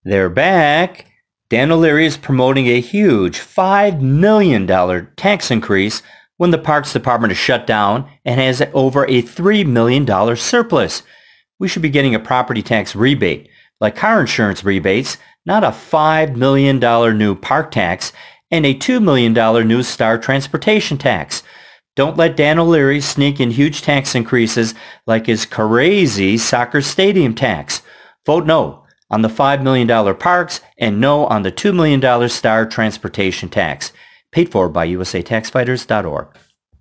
They're back. Dan O'Leary is promoting a huge $5 million tax increase when the Parks Department is shut down and has over a $3 million surplus. We should be getting a property tax rebate, like car insurance rebates, not a $5 million new park tax and a $2 million new Star transportation tax. Don't let Dan O'Leary sneak in huge tax increases like his crazy soccer stadium tax. Vote no on the $5 million parks and no on the $2 million Star transportation tax. Paid for by usataxfighters.org.